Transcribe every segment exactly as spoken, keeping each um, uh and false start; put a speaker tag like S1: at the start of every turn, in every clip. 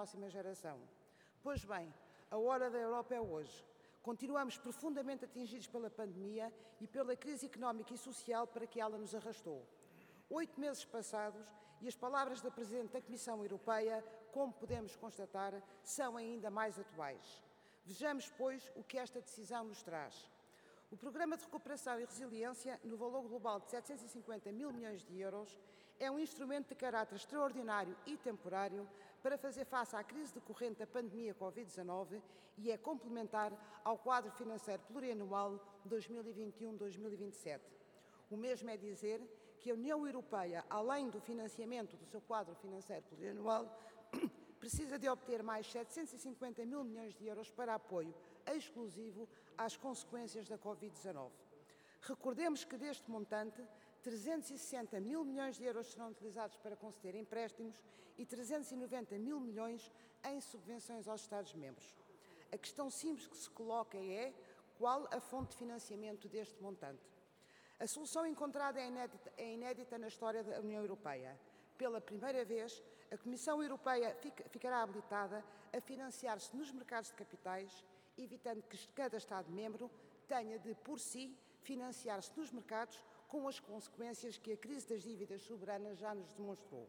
S1: próxima geração. Pois bem, a hora da Europa é hoje. Continuamos profundamente atingidos pela pandemia e pela crise económica e social para que ela nos arrastou. Oito meses passados e as palavras da Presidente da Comissão Europeia, como podemos constatar, são ainda mais atuais. Vejamos, pois, o que esta decisão nos traz. O Programa de Recuperação e Resiliência, no valor global de setecentos e cinquenta mil milhões de euros, é um instrumento de caráter extraordinário e temporário para fazer face à crise decorrente da pandemia Covid dezanove e é complementar ao quadro financeiro plurianual dois mil e vinte e um a dois mil e vinte e sete. O mesmo é dizer que a União Europeia, além do financiamento do seu quadro financeiro plurianual, precisa de obter mais setecentos e cinquenta mil milhões de euros para apoio exclusivo às consequências da Covid dezanove. Recordemos que deste montante, trezentos e sessenta mil milhões de euros serão utilizados para conceder empréstimos e trezentos e noventa mil milhões em subvenções aos Estados-membros. A questão simples que se coloca é qual a fonte de financiamento deste montante. A solução encontrada é inédita, é inédita na história da União Europeia. Pela primeira vez, a Comissão Europeia ficará habilitada a financiar-se nos mercados de capitais, evitando que cada Estado-membro tenha de, por si, financiar-se nos mercados com as consequências que a crise das dívidas soberanas já nos demonstrou.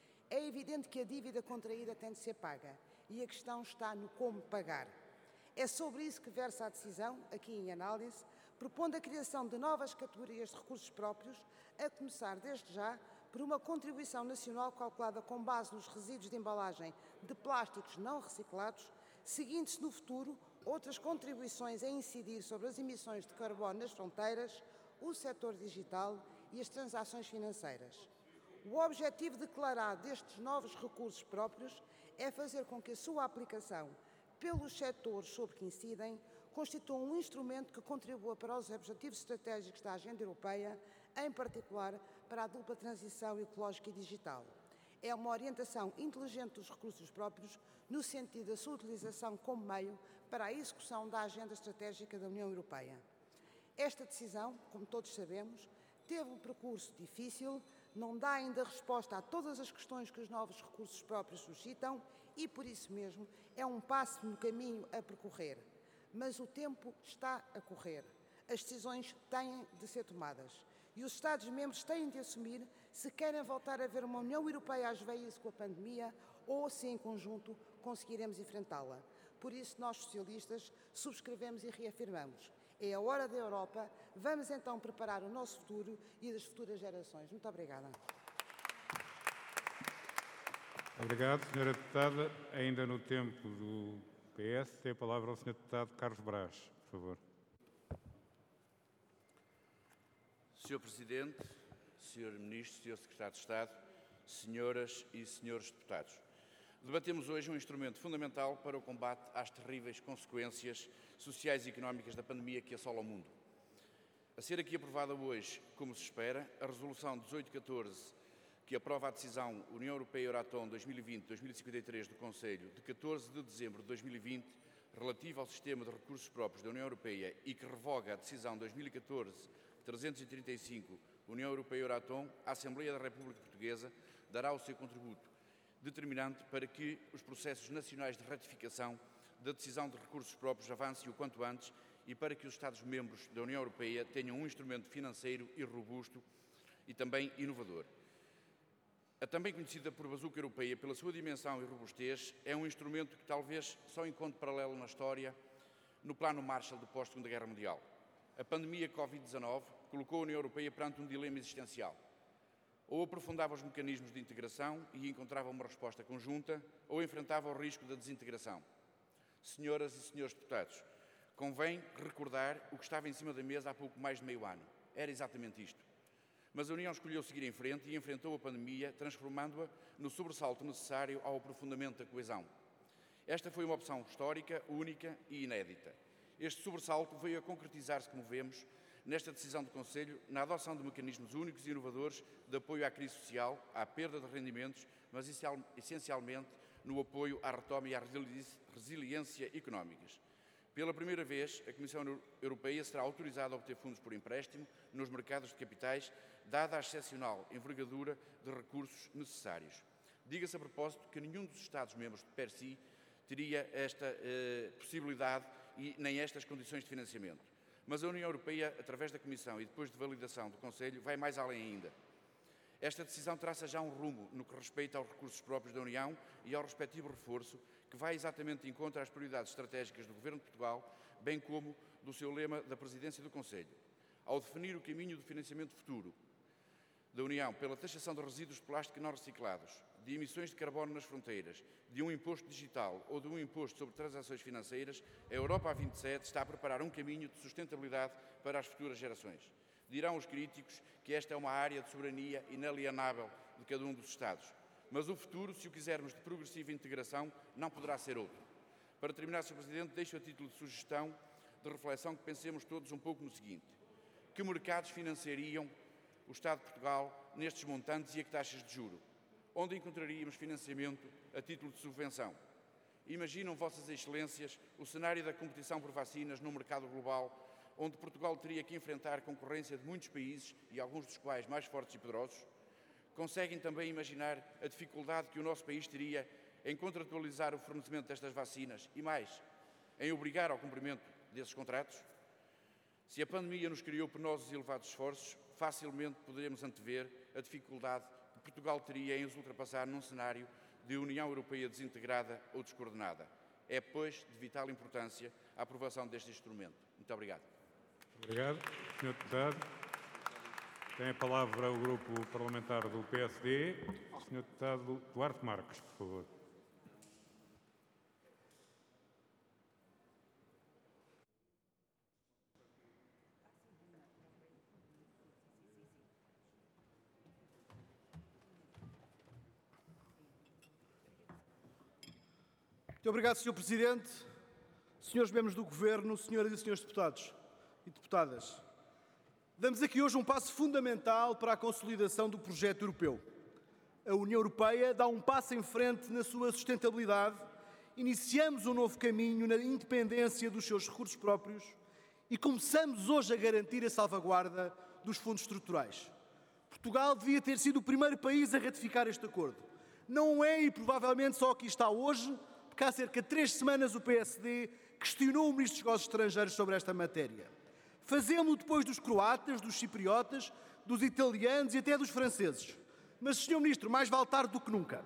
S1: É evidente que a dívida contraída tem de ser paga e a questão está no como pagar. É sobre isso que versa a decisão, aqui em análise, propondo a criação de novas categorias de recursos próprios, a começar desde já por uma contribuição nacional calculada com base nos resíduos de embalagem de plásticos não reciclados, seguindo-se no futuro outras contribuições a incidir sobre as emissões de carbono nas fronteiras, o setor digital e as transações financeiras. O objetivo declarado destes novos recursos próprios é fazer com que a sua aplicação pelos setores sobre que incidem, constitua um instrumento que contribua para os objetivos estratégicos da agenda europeia, em particular para a dupla transição ecológica e digital. É uma orientação inteligente dos recursos próprios, no sentido da sua utilização como meio para a execução da agenda estratégica da União Europeia. Esta decisão, como todos sabemos, teve um percurso difícil, não dá ainda resposta a todas as questões que os novos recursos próprios suscitam e, por isso mesmo, é um passo no caminho a percorrer. Mas o tempo está a correr. As decisões têm de ser tomadas e os Estados-membros têm de assumir se querem voltar a ver uma União Europeia às veias com a pandemia ou se, em conjunto, conseguiremos enfrentá-la. Por isso, nós, socialistas, subscrevemos e reafirmamos. É a hora da Europa. Vamos então preparar o nosso futuro e das futuras gerações. Muito obrigada.
S2: Obrigado, senhora Deputada. Ainda no tempo do P S, tem a palavra o senhor Deputado Carlos Braz, por favor.
S3: senhor Presidente, senhor Ministro, senhor Secretário de Estado, senhoras e senhores deputados. Debatemos hoje um instrumento fundamental para o combate às terríveis consequências sociais e económicas da pandemia que assola o mundo. A ser aqui aprovada hoje, como se espera, a Resolução dezoito catorze, que aprova a decisão União Europeia-Euratom dois mil e vinte a dois mil e cinquenta e três do Conselho de catorze de dezembro de dois mil e vinte, relativa ao Sistema de Recursos Próprios da União Europeia e que revoga a decisão dois mil e catorze trezentos e trinta e cinco União Europeia-Euratom, a Assembleia da República Portuguesa dará o seu contributo determinante para que os processos nacionais de ratificação da decisão de recursos próprios avancem o quanto antes e para que os Estados-membros da União Europeia tenham um instrumento financeiro e robusto e também inovador. A também conhecida por Bazuca Europeia pela sua dimensão e robustez, é um instrumento que talvez só encontre paralelo na história no plano Marshall do pós-Segunda Guerra Mundial. A pandemia Covid dezanove colocou a União Europeia perante um dilema existencial. Ou aprofundava os mecanismos de integração e encontrava uma resposta conjunta, ou enfrentava o risco da desintegração. Senhoras e senhores deputados, convém recordar o que estava em cima da mesa há pouco mais de meio ano. Era exatamente isto. Mas a União escolheu seguir em frente e enfrentou a pandemia, transformando-a no sobressalto necessário ao aprofundamento da coesão. Esta foi uma opção histórica, única e inédita. Este sobressalto veio a concretizar-se, como vemos, nesta decisão do Conselho, na adoção de mecanismos únicos e inovadores de apoio à crise social, à perda de rendimentos, mas essencialmente no apoio à retoma e à resiliência económicas. Pela primeira vez, a Comissão Europeia será autorizada a obter fundos por empréstimo nos mercados de capitais, dada a excepcional envergadura de recursos necessários. Diga-se a propósito que nenhum dos Estados-membros, per si, teria esta eh, possibilidade e nem estas condições de financiamento. Mas a União Europeia, através da Comissão e depois de validação do Conselho, vai mais além ainda. Esta decisão traça já um rumo no que respeita aos recursos próprios da União e ao respectivo reforço, que vai exatamente de encontro às prioridades estratégicas do Governo de Portugal, bem como do seu lema da Presidência do Conselho. Ao definir o caminho do financiamento futuro da União pela taxação de resíduos de plástico não reciclados, de emissões de carbono nas fronteiras, de um imposto digital ou de um imposto sobre transações financeiras, a Europa vinte e sete está a preparar um caminho de sustentabilidade para as futuras gerações. Dirão os críticos que esta é uma área de soberania inalienável de cada um dos Estados. Mas o futuro, se o quisermos de progressiva integração, não poderá ser outro. Para terminar, senhor Presidente, deixo a título de sugestão de reflexão que pensemos todos um pouco no seguinte. Que mercados financiariam o Estado de Portugal nestes montantes e a que taxas de juro? Onde encontraríamos financiamento a título de subvenção? Imaginam, Vossas Excelências, o cenário da competição por vacinas no mercado global, onde Portugal teria que enfrentar concorrência de muitos países, e alguns dos quais mais fortes e poderosos? Conseguem também imaginar a dificuldade que o nosso país teria em contratualizar o fornecimento destas vacinas e, mais, em obrigar ao cumprimento desses contratos? Se a pandemia nos criou penosos e elevados esforços, facilmente poderemos antever a dificuldade que Portugal teria em os ultrapassar num cenário de União Europeia desintegrada ou descoordenada. É, pois, de vital importância a aprovação deste instrumento. Muito obrigado.
S2: Obrigado, senhor Deputado. Tem a palavra o Grupo Parlamentar do P S D. O senhor Deputado Duarte Marques, por favor.
S4: Muito obrigado, senhor Presidente, senhores membros do Governo, senhoras e senhores deputados e deputadas. Damos aqui hoje um passo fundamental para a consolidação do projeto europeu. A União Europeia dá um passo em frente na sua sustentabilidade, iniciamos um novo caminho na independência dos seus recursos próprios e começamos hoje a garantir a salvaguarda dos fundos estruturais. Portugal devia ter sido o primeiro país a ratificar este acordo. Não é, e provavelmente só aqui está hoje, porque há cerca de três semanas o P S D questionou o Ministro dos Negócios Estrangeiros sobre esta matéria. Fazemos-lo depois dos croatas, dos cipriotas, dos italianos e até dos franceses. Mas, senhor Ministro, mais vale tarde do que nunca.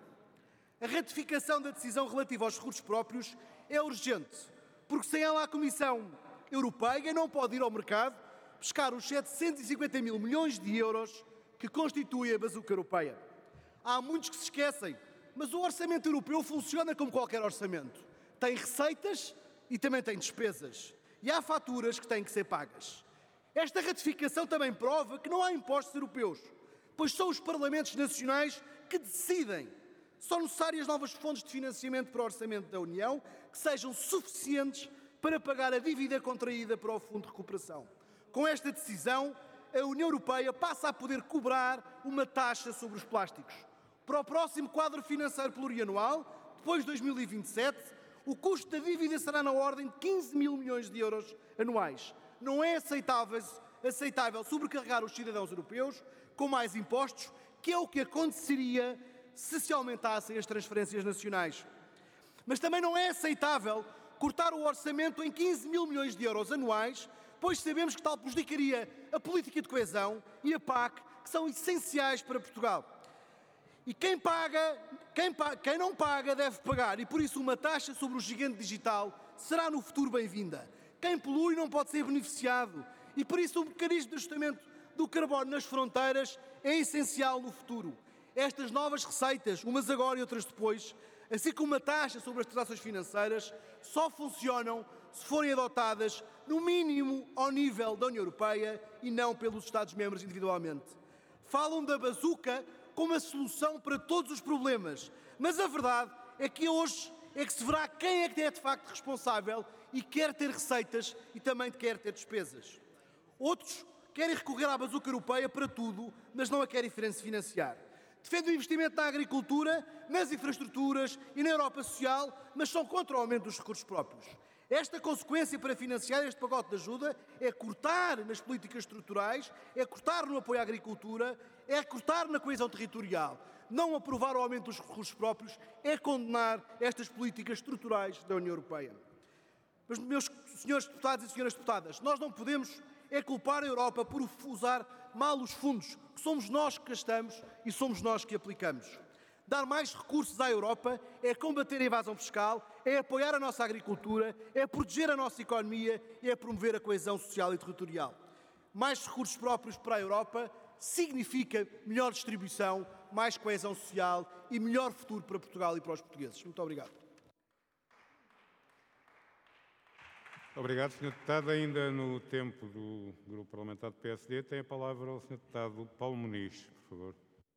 S4: A ratificação da decisão relativa aos recursos próprios é urgente, porque sem ela a Comissão Europeia não pode ir ao mercado buscar os setecentos e cinquenta mil milhões de euros que constituem a bazuca europeia. Há muitos que se esquecem, mas o orçamento europeu funciona como qualquer orçamento. Tem receitas e também tem despesas. E há faturas que têm que ser pagas. Esta ratificação também prova que não há impostos europeus, pois são os parlamentos nacionais que decidem. São necessárias novas fontes de financiamento para o orçamento da União que sejam suficientes para pagar a dívida contraída para o Fundo de Recuperação. Com esta decisão, a União Europeia passa a poder cobrar uma taxa sobre os plásticos. Para o próximo quadro financeiro plurianual, depois de dois mil e vinte e sete, o custo da dívida será na ordem de quinze mil milhões de euros anuais. Não é aceitável, aceitável sobrecarregar os cidadãos europeus com mais impostos, que é o que aconteceria se se aumentassem as transferências nacionais. Mas também não é aceitável cortar o orçamento em quinze mil milhões de euros anuais, pois sabemos que tal prejudicaria a política de coesão e a P A C, que são essenciais para Portugal. E quem paga, quem, pa, quem não paga deve pagar, e por isso uma taxa sobre o gigante digital será no futuro bem-vinda. Quem polui não pode ser beneficiado, e por isso o mecanismo de ajustamento do carbono nas fronteiras é essencial no futuro. Estas novas receitas, umas agora e outras depois, assim como uma taxa sobre as transações financeiras, só funcionam se forem adotadas, no mínimo, ao nível da União Europeia e não pelos Estados-membros individualmente. Falam da bazuca como a solução para todos os problemas, mas a verdade é que hoje é que se verá quem é que é de facto responsável e quer ter receitas e também quer ter despesas. Outros querem recorrer à bazuca europeia para tudo, mas não a querem financiar. Defendem o investimento na agricultura, nas infraestruturas e na Europa social, mas são contra o aumento dos recursos próprios. Esta consequência para financiar este pacote de ajuda é cortar nas políticas estruturais, é cortar no apoio à agricultura, é cortar na coesão territorial. Não aprovar o aumento dos recursos próprios é condenar estas políticas estruturais da União Europeia. Mas, meus senhores deputados e senhoras deputadas, nós não podemos é culpar a Europa por usar mal os fundos, que somos nós que gastamos e somos nós que aplicamos. Dar mais recursos à Europa é combater a evasão fiscal, é apoiar a nossa agricultura, é proteger a nossa economia e é promover a coesão social e territorial. Mais recursos próprios para a Europa significa melhor distribuição, mais coesão social e melhor futuro para Portugal e para os portugueses. Muito obrigado.
S2: Obrigado, senhor Deputado. Ainda no tempo do Grupo Parlamentar do P S D, tem a palavra o senhor Deputado Paulo Muniz, por favor.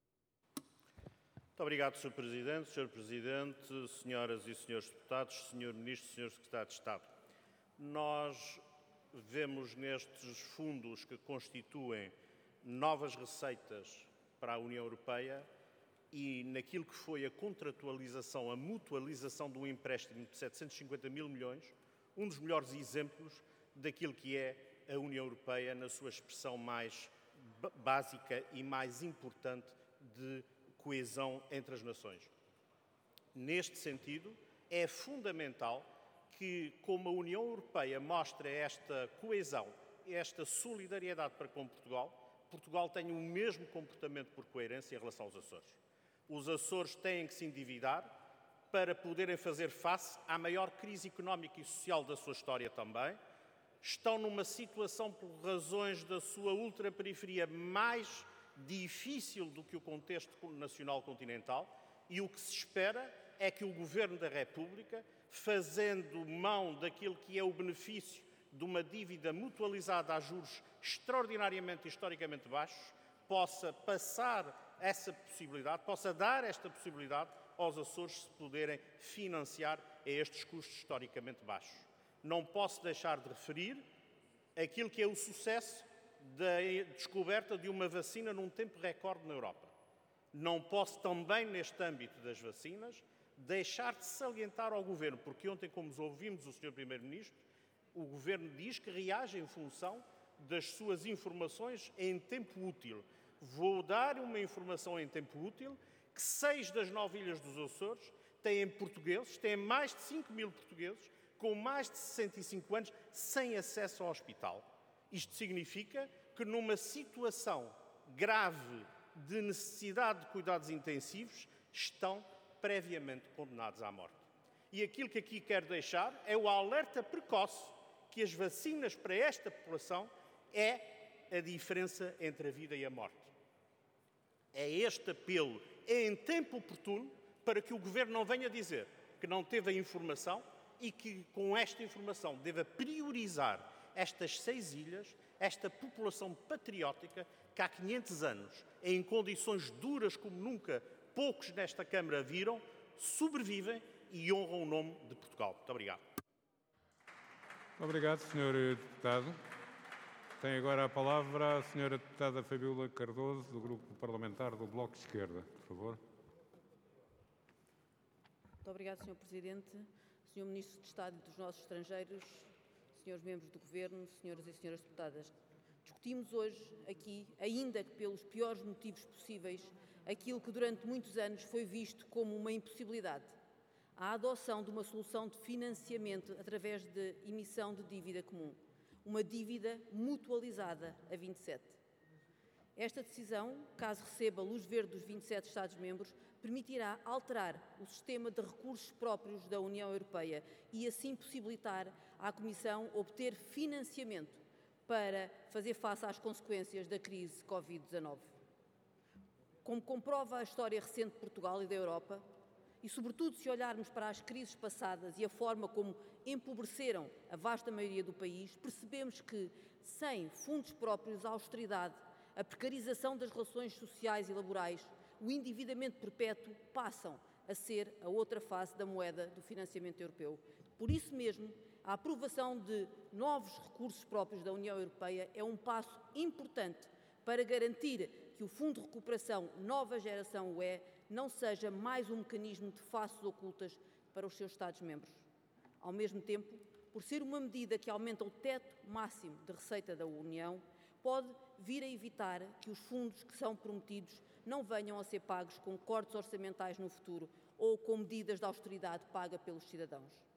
S5: Muito obrigado, senhor Presidente. senhor Presidente, senhoras e senhores deputados, senhor Ministro, senhor Secretário de Estado. Nós vemos nestes fundos que constituem novas receitas para a União Europeia e naquilo que foi a contratualização, a mutualização de um empréstimo de setecentos e cinquenta mil milhões, um dos melhores exemplos daquilo que é a União Europeia na sua expressão mais básica e mais importante de coesão entre as nações. Neste sentido, é fundamental que, como a União Europeia mostra esta coesão, esta solidariedade para com Portugal, Portugal tenha o mesmo comportamento por coerência em relação aos Açores. Os Açores têm que se endividar para poderem fazer face à maior crise económica e social da sua história também. Estão numa situação, por razões da sua ultraperiferia, mais difícil do que o contexto nacional continental, e o que se espera é que o Governo da República, fazendo mão daquilo que é o benefício de uma dívida mutualizada a juros extraordinariamente, historicamente baixos, possa passar essa possibilidade, possa dar esta possibilidade aos Açores se poderem financiar a estes custos historicamente baixos. Não posso deixar de referir aquilo que é o sucesso da descoberta de uma vacina num tempo recorde na Europa. Não posso também, neste âmbito das vacinas, deixar de salientar ao Governo, porque ontem, como ouvimos o senhor Primeiro-Ministro, o Governo diz que reage em função das suas informações em tempo útil. Vou dar uma informação em tempo útil que seis das nove ilhas dos Açores têm portugueses, têm mais de cinco mil portugueses, com mais de sessenta e cinco anos, sem acesso ao hospital. Isto significa que numa situação grave de necessidade de cuidados intensivos, estão previamente condenados à morte. E aquilo que aqui quero deixar é o alerta precoce que as vacinas para esta população é a diferença entre a vida e a morte. É este apelo em tempo oportuno para que o Governo não venha dizer que não teve a informação e que com esta informação deva priorizar estas seis ilhas, esta população patriótica que há quinhentos anos, em condições duras como nunca poucos nesta Câmara viram, sobrevivem e honram o nome de Portugal. Muito obrigado.
S2: Obrigado, senhor Deputado. Tem agora a palavra a senhora Deputada Fabíola Cardoso, do Grupo Parlamentar do Bloco de Esquerda. Por favor.
S6: Muito obrigado, senhor Presidente, senhor Ministro de Estado dos Nossos Estrangeiros, senhores membros do Governo, senhoras e senhoras deputadas. Discutimos hoje aqui, ainda que pelos piores motivos possíveis, aquilo que durante muitos anos foi visto como uma impossibilidade: a adoção de uma solução de financiamento através de emissão de dívida comum, uma dívida mutualizada a vinte e sete. Esta decisão, caso receba luz verde dos vinte e sete Estados-membros, permitirá alterar o sistema de recursos próprios da União Europeia e assim possibilitar à Comissão obter financiamento para fazer face às consequências da crise Covid dezanove. Como comprova a história recente de Portugal e da Europa, e sobretudo se olharmos para as crises passadas e a forma como empobreceram a vasta maioria do país, percebemos que, sem fundos próprios, a austeridade, a precarização das relações sociais e laborais, o endividamento perpétuo passam a ser a outra face da moeda do financiamento europeu. Por isso mesmo, a aprovação de novos recursos próprios da União Europeia é um passo importante para garantir que o Fundo de Recuperação Nova Geração U E não seja mais um mecanismo de faces ocultas para os seus Estados-membros. Ao mesmo tempo, por ser uma medida que aumenta o teto máximo de receita da União, pode vir a evitar que os fundos que são prometidos não venham a ser pagos com cortes orçamentais no futuro ou com medidas de austeridade paga pelos cidadãos.